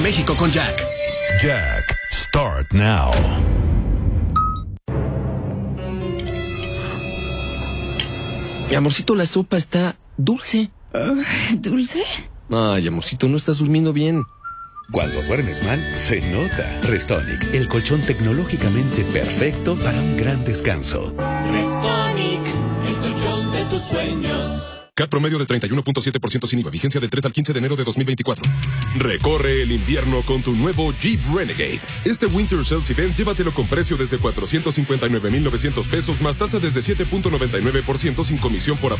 México con Jack. Jack, start now. Mi amorcito, la sopa está dulce. ¿Dulce? Ay, amorcito, no estás durmiendo bien. Cuando duermes mal, se nota. Restonic, el colchón tecnológicamente perfecto para un gran descanso. Restonic, el colchón de tus sueños. CAT promedio de 31.7% sin IVA. Vigencia del 3 al 15 de enero de 2024. Recorre el invierno con tu nuevo Jeep Renegade. Este Winter Sales Event llévatelo con precio desde 459,900 pesos más tasa desde 7.99% sin comisión por